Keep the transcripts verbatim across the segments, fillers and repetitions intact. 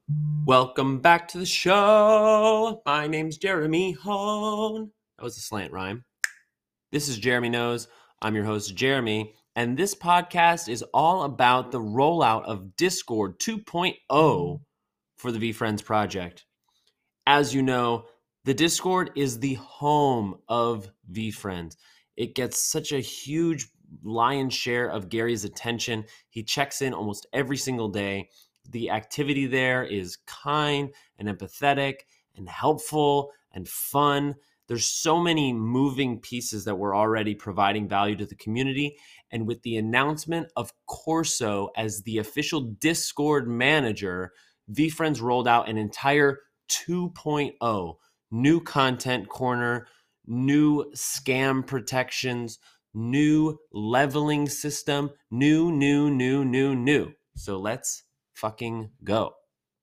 Welcome back to the show. My name's Jeremy Hone. That was a slant rhyme. This is Jeremy Knows. I'm your host, Jeremy, and this podcast is all about the rollout of Discord 2.0 for the VeeFriends project. As you know, the Discord is the home of VeeFriends. It gets such a huge lion's share of Gary's attention. He checks in almost every single day. The activity there is kind and empathetic and helpful and fun. There's so many moving pieces that we're already providing value to the community. And with the announcement of Corso as the official Discord manager, VeeFriends rolled out an entire 2.0 new content corner, new scam protections, new leveling system, new, new, new, new, new. So let's fucking go.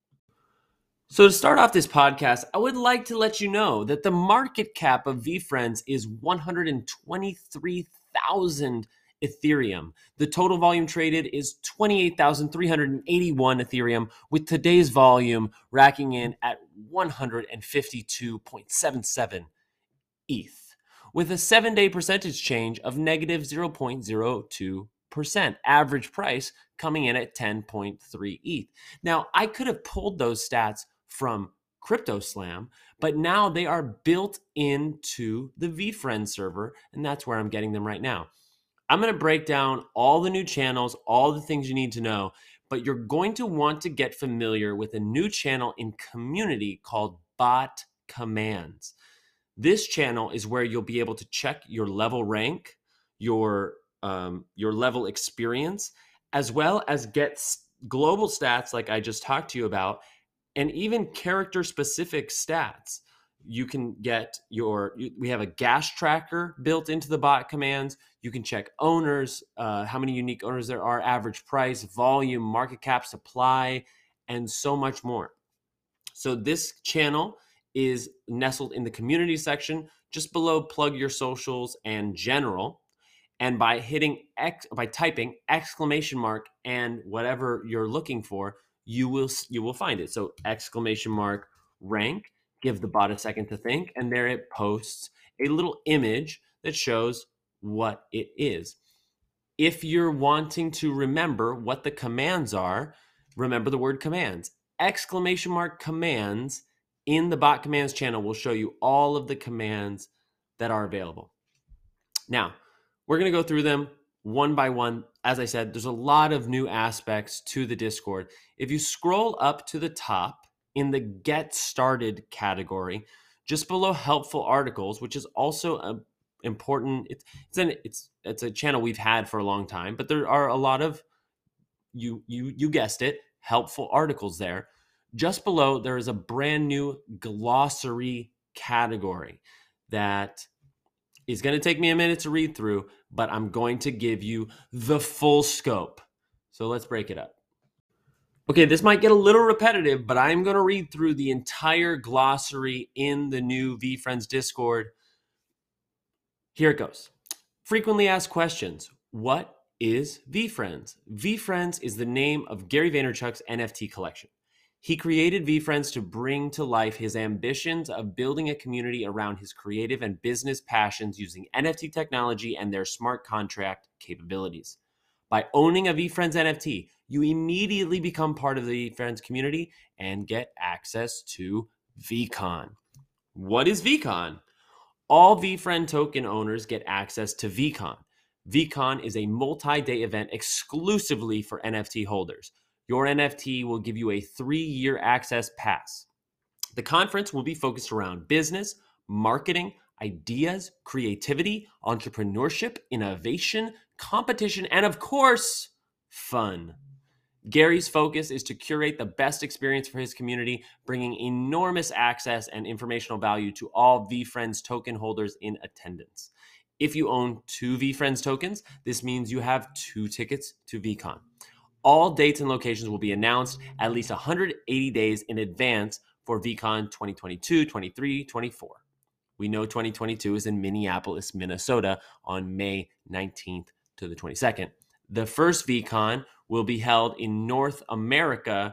So to start off this podcast, I would like to let you know that the market cap of VeeFriends is one hundred twenty-three thousand Ethereum. The total volume traded is twenty-eight thousand three hundred eighty-one Ethereum, with today's volume racking in at one hundred fifty-two point seven seven E T H, with a seven-day percentage change of negative zero point zero two percent. Average price coming in at ten point three E T H. Now, I could have pulled those stats from CryptoSlam, but now they are built into the VeeFriends server, and that's where I'm getting them right now. I'm going to break down all the new channels, all the things you need to know, but you're going to want to get familiar with a new channel in community called Bot Commands. This channel is where you'll be able to check your level rank, your um, your level experience, as well as get global stats like I just talked to you about, and even character-specific stats. You can get your, we have a gas tracker built into the bot commands. You can check owners, uh, how many unique owners there are, average price, volume, market cap, supply, and so much more. So this channel is nestled in the community section, just below plug your socials and general. And by hitting X, by typing exclamation mark and whatever you're looking for, you will you will find it. So exclamation mark rank, give the bot a second to think, and there it posts a little image that shows what it is. If you're wanting to remember what the commands are, remember the word commands. Exclamation mark commands in the bot commands channel will show you all of the commands that are available. Now, we're going to go through them one by one. As I said, there's a lot of new aspects to the Discord. If you scroll up to the top in the Get Started category, just below helpful articles, which is also a important, it's it's an, it's it's a channel we've had for a long time, but there are a lot of, you you you guessed it, helpful articles there. Just below, there is a brand new glossary category that is going to take me a minute to read through, but I'm going to give you the full scope. So let's break it up. Okay, this might get a little repetitive, but I'm going to read through the entire glossary in the new VeeFriends Discord. Here it goes. Frequently asked questions. What is VeeFriends? VeeFriends is the name of Gary Vaynerchuk's N F T collection. He created VeeFriends to bring to life his ambitions of building a community around his creative and business passions using N F T technology and their smart contract capabilities. By owning a VeeFriends N F T, you immediately become part of the VeeFriends community and get access to VeeCon. What is VeeCon? All VeeFriend token owners get access to VeeCon. VeeCon is a multi-day event exclusively for N F T holders. Your N F T will give you a three-year access pass. The conference will be focused around business, marketing, ideas, creativity, entrepreneurship, innovation, competition, and of course, fun. Gary's focus is to curate the best experience for his community, bringing enormous access and informational value to all VeeFriends token holders in attendance. If you own two VeeFriends tokens, this means you have two tickets to VeeCon. All dates and locations will be announced at least one hundred eighty days in advance for VeeCon twenty twenty-two, twenty-three, twenty-four. We know twenty twenty-two is in Minneapolis, Minnesota on May nineteenth to the twenty-second. The first VeeCon will be held in North America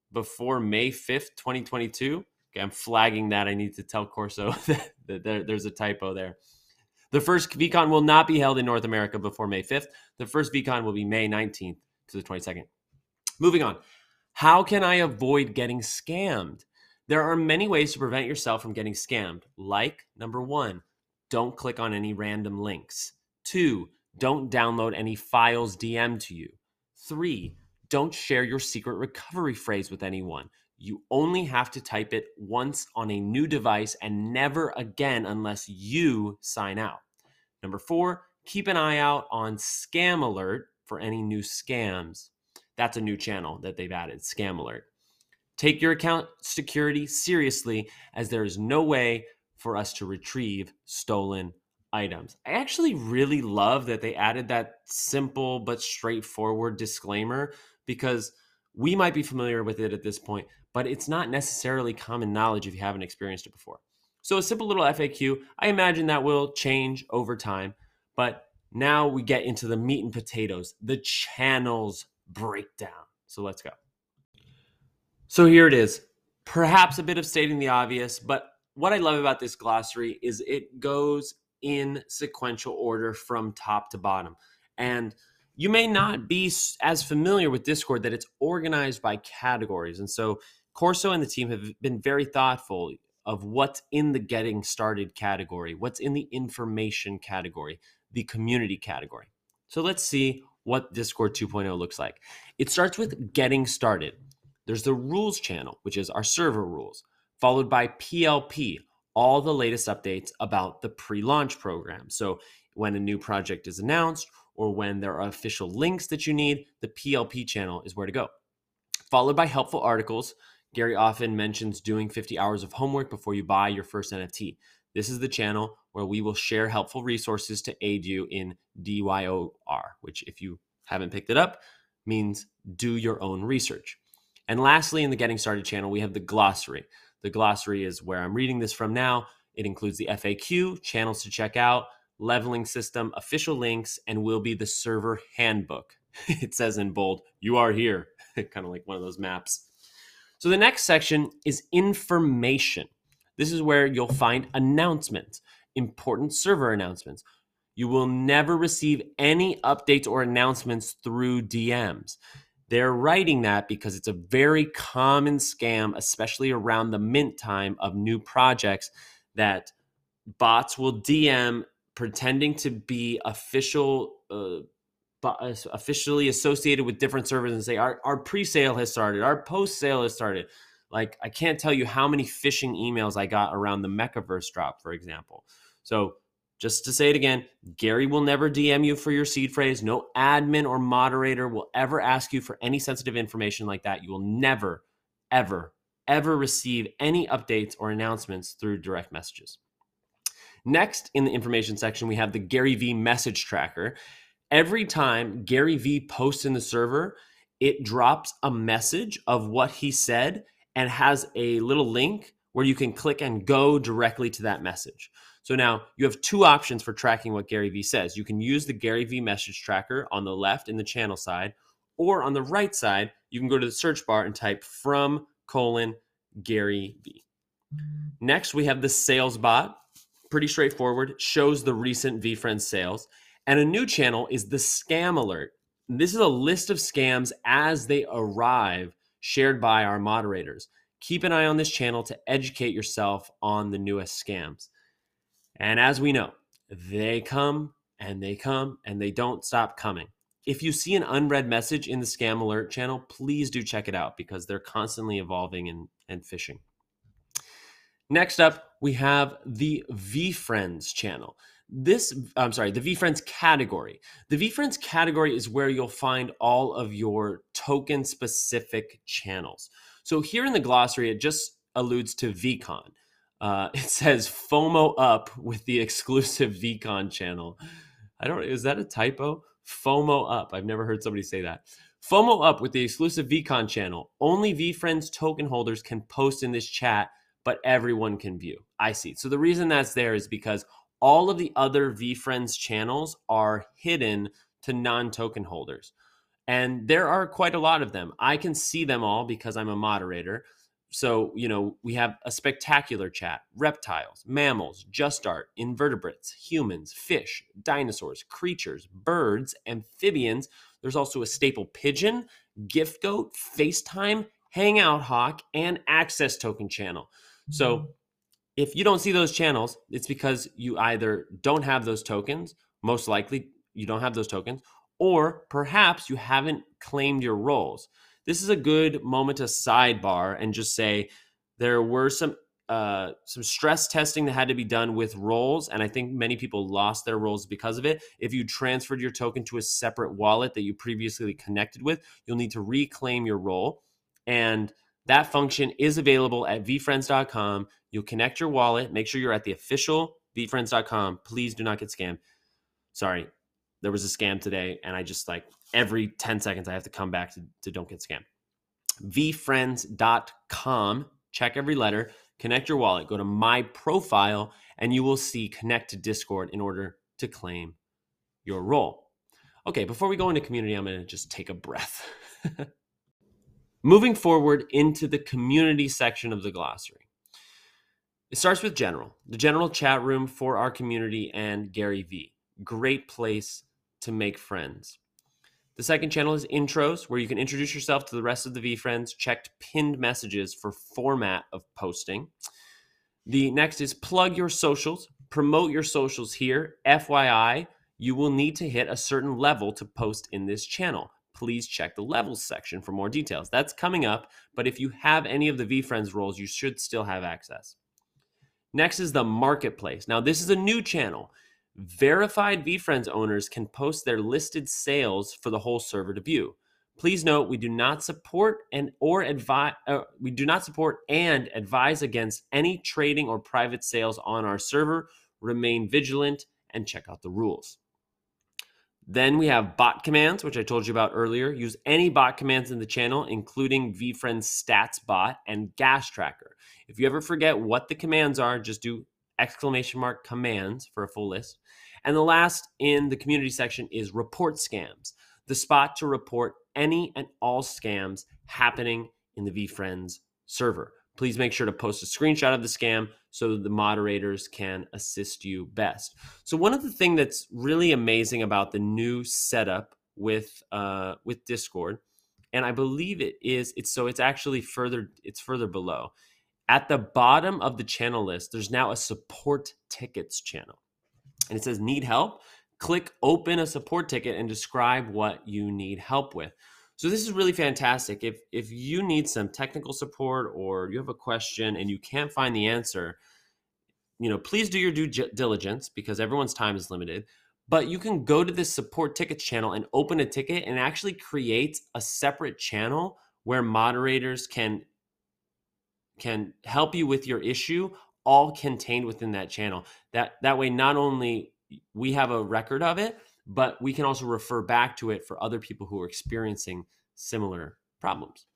before May fifth, twenty twenty-two. Okay, I'm flagging that. I need to tell Corso that, that there, there's a typo there. The first VCon will not be held in North America before May fifth. The first VCon will be May nineteenth to the twenty-second. Moving on. How can I avoid getting scammed? There are many ways to prevent yourself from getting scammed. Like, number one, don't click on any random links. Two, don't download any files D M'd to you. Three, don't share your secret recovery phrase with anyone. You only have to type it once on a new device and never again unless you sign out. Number four, keep an eye out on Scam Alert for any new scams. That's a new channel that they've added, Scam Alert. Take your account security seriously, as there is no way for us to retrieve stolen items. I actually really love that they added that simple but straightforward disclaimer, because we might be familiar with it at this point, but it's not necessarily common knowledge if you haven't experienced it before. So a simple little F A Q, I imagine that will change over time, but now we get into the meat and potatoes, the channels breakdown. So let's go. So here it is, perhaps a bit of stating the obvious, but what I love about this glossary is it goes in sequential order from top to bottom. And you may not be as familiar with Discord that it's organized by categories. And so Corso and the team have been very thoughtful of what's in the getting started category, what's in the information category, the community category. So let's see what Discord two point oh looks like. It starts with getting started. There's the rules channel, which is our server rules, followed by P L P, all the latest updates about the pre-launch program. So when a new project is announced or when there are official links that you need, the P L P channel is where to go. Followed by helpful articles. Gary often mentions doing fifty hours of homework before you buy your first N F T. This is the channel where we will share helpful resources to aid you in D Y O R, which, if you haven't picked it up, means do your own research. And lastly, in the Getting Started channel, we have the glossary. The glossary is where I'm reading this from now. It includes the F A Q, channels to check out, leveling system, official links, and will be the server handbook. It says in bold, you are here, kind of like one of those maps. So the next section is information. This is where you'll find announcements, important server announcements. You will never receive any updates or announcements through D Ms. They're writing that because it's a very common scam, especially around the mint time of new projects, that bots will D M pretending to be official, uh, officially associated with different servers and say, our, our pre-sale has started, our post-sale has started. Like, I can't tell you how many phishing emails I got around the Mechaverse drop, for example. So just to say it again, Gary will never D M you for your seed phrase. No admin or moderator will ever ask you for any sensitive information like that. You will never, ever, ever receive any updates or announcements through direct messages. Next, in the information section, we have the Gary V message tracker. Every time Gary V posts in the server, it drops a message of what he said and has a little link where you can click and go directly to that message. So now you have two options for tracking what Gary V says. You can use the Gary V message tracker on the left in the channel side, or on the right side, you can go to the search bar and type from colon Gary V. Next, we have the sales bot. Pretty straightforward, shows the recent VFriends sales. And a new channel is the Scam Alert. This is a list of scams as they arrive, shared by our moderators. Keep an eye on this channel to educate yourself on the newest scams. And as we know, they come and they come and they don't stop coming. If you see an unread message in the Scam Alert channel, please do check it out because they're constantly evolving and, and phishing. Next up, we have the VFriends channel. This, I'm sorry, the VFriends category. The VFriends category is where you'll find all of your token-specific channels. So here in the glossary, it just alludes to VCon. Uh, it says FOMO up with the exclusive VCon channel. I don't, is that a typo? FOMO up. I've never heard somebody say that. FOMO up with the exclusive VCon channel. Only VFriends token holders can post in this chat, but everyone can view. I see. So the reason that's there is because all of the other VFriends channels are hidden to non-token holders. And there are quite a lot of them. I can see them all because I'm a moderator. So, you know, we have a spectacular chat: reptiles, mammals, just art, invertebrates, humans, fish, dinosaurs, creatures, birds, amphibians. There's also a staple pigeon, gift goat, FaceTime, Hangout Hawk, and access token channel. So if you don't see those channels, it's because you either don't have those tokens, most likely you don't have those tokens, or perhaps you haven't claimed your roles. This is a good moment to sidebar and just say there were some uh, some stress testing that had to be done with roles, and I think many people lost their roles because of it. If you transferred your token to a separate wallet that you previously connected with, you'll need to reclaim your role, and that function is available at v friends dot com. You'll connect your wallet. Make sure you're at the official v friends dot com. Please do not get scammed. Sorry, there was a scam today, and I just like every ten seconds I have to come back to, to don't get scammed. v friends dot com. Check every letter. Connect your wallet. Go to my profile, and you will see connect to Discord in order to claim your role. Okay, before we go into community, I'm going to just take a breath. Moving forward into the community section of the glossary. It starts with general, the general chat room for our community and Gary Vee. Great place to make friends. The second channel is intros, where you can introduce yourself to the rest of the V-Friends, check pinned messages for format of posting. The next is plug your socials, promote your socials here. F Y I, you will need to hit a certain level to post in this channel. Please check the levels section for more details. That's coming up, but if you have any of the V-Friends roles, you should still have access. Next is the marketplace. Now, this is a new channel. Verified V-Friends owners can post their listed sales for the whole server to view. Please note, we do not support and or advise uh, we do not support and advise against any trading or private sales on our server. Remain vigilant and check out the rules. Then we have bot commands, which I told you about earlier. Use any bot commands in the channel, including V-Friends Stats Bot and Gas Tracker. If you ever forget what the commands are, just do exclamation mark commands for a full list. And the last in the community section is report scams, the spot to report any and all scams happening in the V-Friends server. Please make sure to post a screenshot of the scam so that the moderators can assist you best. So one of the things that's really amazing about the new setup with uh, with Discord, and I believe it is, it's so it's actually further, it's further below. At the bottom of the channel list, there's now a support tickets channel. And it says need help? Click open a support ticket and describe what you need help with. So this is really fantastic. If if you need some technical support or you have a question and you can't find the answer, you know, please do your due diligence because everyone's time is limited. But you can go to this support tickets channel and open a ticket and actually create a separate channel where moderators can can help you with your issue, all contained within that channel. That that way, not only we have a record of it, but we can also refer back to it for other people who are experiencing similar problems.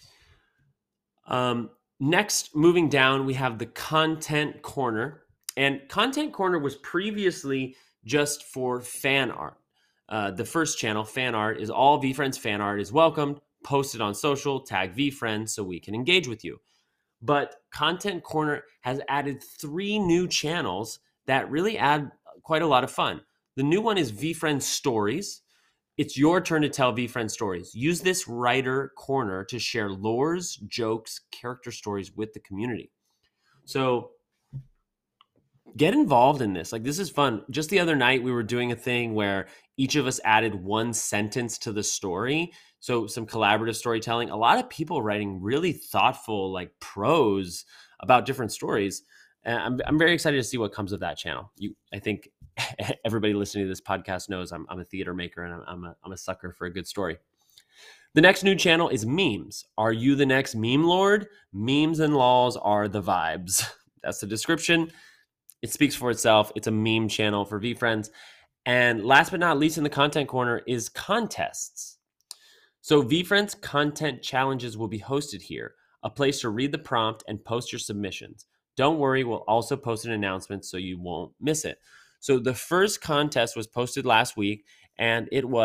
Um, next, moving down, we have the Content Corner. And Content Corner was previously just for fan art. Uh, the first channel, fan art, is all V-Friends fan art is welcomed, posted on social, tag V-Friends so we can engage with you. But Content Corner has added three new channels that really add quite a lot of fun. The new one is V-Friends Stories. It's your turn to tell V-Friends stories. Use this writer corner to share lores, jokes, character stories with the community. So get involved in this. Like, this is fun. Just the other night, we were doing a thing where each of us added one sentence to the story. So some collaborative storytelling. A lot of people writing really thoughtful, like, prose about different stories. And I'm I'm very excited to see what comes of that channel. You, I think everybody listening to this podcast knows I'm I'm a theater maker and I'm I'm a, I'm a sucker for a good story. The next new channel is memes. Are you the next meme lord? Memes and laws are the vibes. That's the description. It speaks for itself. It's a meme channel for V-Friends. And last but not least in the content corner is contests. So V-Friends content challenges will be hosted here, a place to read the prompt and post your submissions. Don't worry, we'll also post an announcement so you won't miss it. So the first contest was posted last week, and it was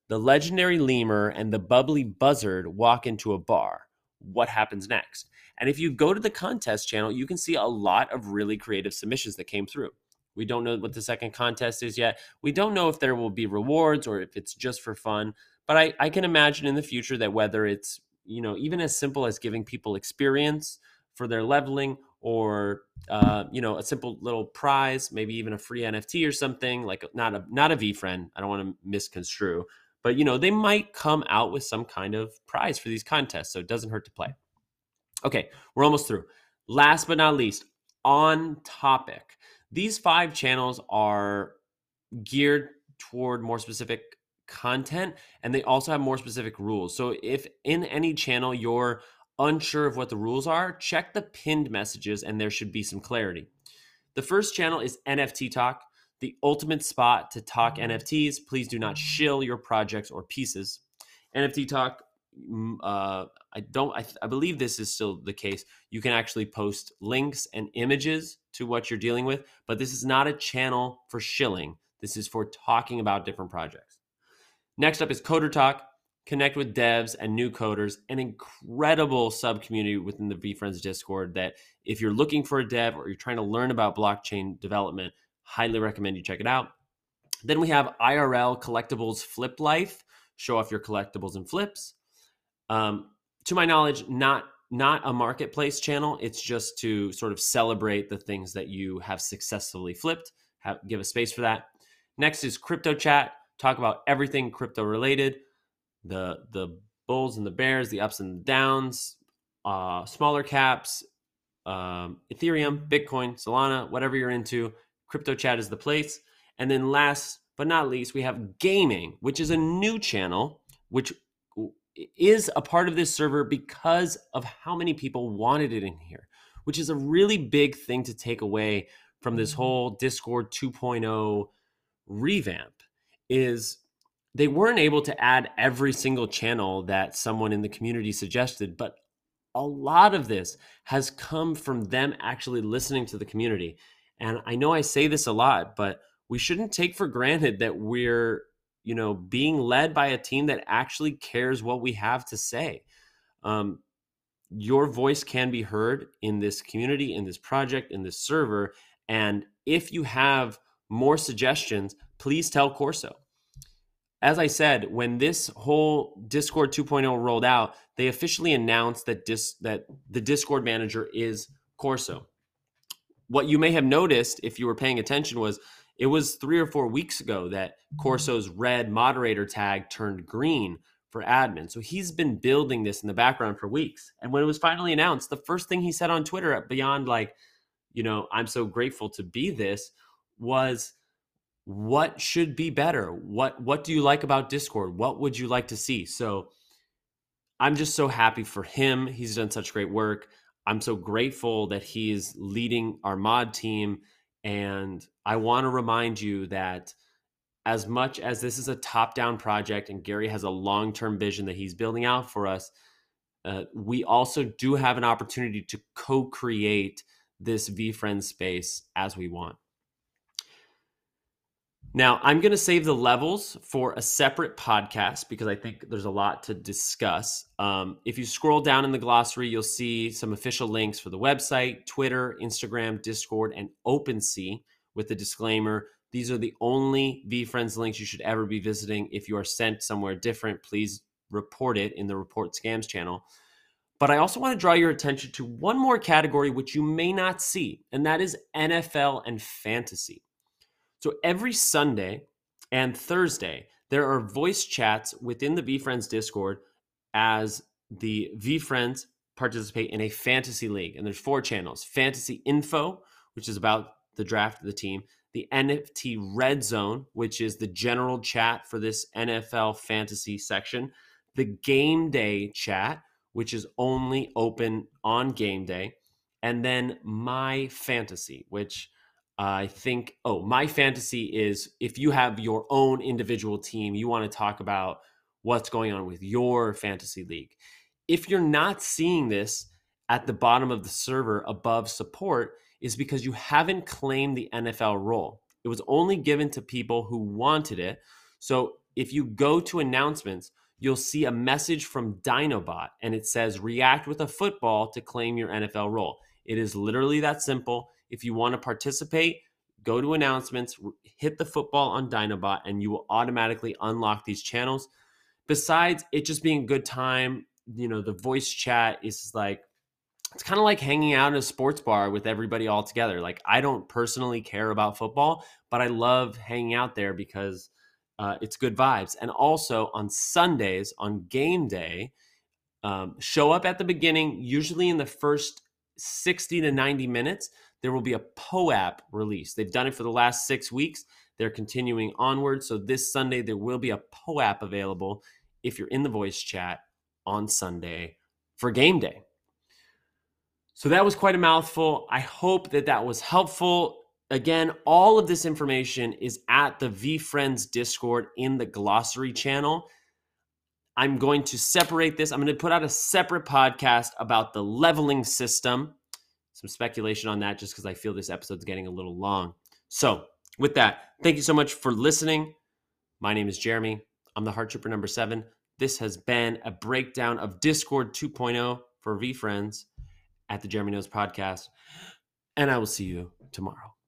The legendary lemur and the bubbly buzzard walk into a bar. What happens next? And if you go to the contest channel, you can see a lot of really creative submissions that came through. We don't know what the second contest is yet. We don't know if there will be rewards or if it's just for fun. But I, I can imagine in the future that whether it's, you know, even as simple as giving people experience for their leveling, or uh, you know, a simple little prize, maybe even a free N F T or something, like not a not a VeeFriend. I don't want to misconstrue, but you know, they might come out with some kind of prize for these contests, so it doesn't hurt to play. Okay, we're almost through. Last but not least, on topic. These five channels are geared toward more specific content, and they also have more specific rules. So if in any channel you're unsure of what the rules are, check the pinned messages and there should be some clarity. The first channel is N F T Talk, the ultimate spot to talk N F Ts. Please do not shill your projects or pieces. N F T Talk, uh, I don't, I, I believe this is still the case. You can actually post links and images to what you're dealing with, but this is not a channel for shilling. This is for talking about different projects. Next up is Coder Talk. Connect with devs and new coders, an incredible sub-community within the VeeFriends Discord that if you're looking for a dev or you're trying to learn about blockchain development, highly recommend you check it out. Then we have I R L Collectibles Flip Life. Show off your collectibles and flips. Um, to my knowledge, not, not a marketplace channel. It's just to sort of celebrate the things that you have successfully flipped. Have, give a space for that. Next is Crypto Chat. Talk about everything crypto related. The, the bulls and the bears, the ups and the downs, uh, smaller caps, um, Ethereum, Bitcoin, Solana, whatever you're into, Crypto Chat is the place. And then last but not least, we have Gaming, which is a new channel, which is a part of this server because of how many people wanted it in here, which is a really big thing to take away from this whole Discord two point oh revamp, is they weren't able to add every single channel that someone in the community suggested, but a lot of this has come from them actually listening to the community. And I know I say this a lot, but we shouldn't take for granted that we're, you know, being led by a team that actually cares what we have to say. Um, your voice can be heard in this community, in this project, in this server. And if you have more suggestions, please tell Corso. As I said, when this whole Discord two point oh rolled out, they officially announced that dis- that the Discord manager is Corso. What you may have noticed if you were paying attention was it was three or four weeks ago that Corso's red moderator tag turned green for admin. So he's been building this in the background for weeks. And when it was finally announced, the first thing he said on Twitter, beyond like, you know, I'm so grateful to be this, was, what should be better? What what do you like about Discord? What would you like to see? So I'm just so happy for him. He's done such great work. I'm so grateful that he's leading our mod team. And I want to remind you that as much as this is a top-down project and Gary has a long-term vision that he's building out for us, uh, we also do have an opportunity to co-create this VeeFriends space as we want. Now, I'm going to save the levels for a separate podcast because I think there's a lot to discuss. Um, if you scroll down in the glossary, you'll see some official links for the website, Twitter, Instagram, Discord, and OpenSea with the disclaimer. These are the only VeeFriends links you should ever be visiting. If you are sent somewhere different, please report it in the Report Scams channel. But I also want to draw your attention to one more category which you may not see, and that is N F L and fantasy. So every Sunday and Thursday, there are voice chats within the VeeFriends Discord as the VeeFriends participate in a fantasy league. And there's four channels: Fantasy Info, which is about the draft of the team; the N F T Red Zone, which is the general chat for this N F L fantasy section; the Game Day chat, which is only open on game day; and then My Fantasy, which I think, oh, My Fantasy is if you have your own individual team, you want to talk about what's going on with your fantasy league. If you're not seeing this at the bottom of the server above support, is because you haven't claimed the N F L role. It was only given to people who wanted it. So if you go to announcements, you'll see a message from Dinobot, and it says react with a football to claim your N F L role. It is literally that simple. If you want to participate, go to announcements, hit the football on Dinobot, and you will automatically unlock these channels. Besides it just being a good time, you know, the voice chat is like, it's kind of like hanging out in a sports bar with everybody all together. Like, I don't personally care about football, but I love hanging out there because uh, it's good vibes. And also on Sundays, on game day, um, show up at the beginning, usually in the first sixty to ninety minutes, there will be a P O A P release. They've done it for the last six weeks. They're continuing onward. So this Sunday, there will be a P O A P available if you're in the voice chat on Sunday for game day. So that was quite a mouthful. I hope that that was helpful. Again, all of this information is at the VeeFriends Discord in the glossary channel. I'm going to separate this. I'm going to put out a separate podcast about the leveling system. Some speculation on that just because I feel this episode's getting a little long. So with that, thank you so much for listening. My name is Jeremy. I'm the Heart Trooper number seven. This has been a breakdown of Discord two point oh for VeeFriends at the Jeremy Knows Podcast. And I will see you tomorrow.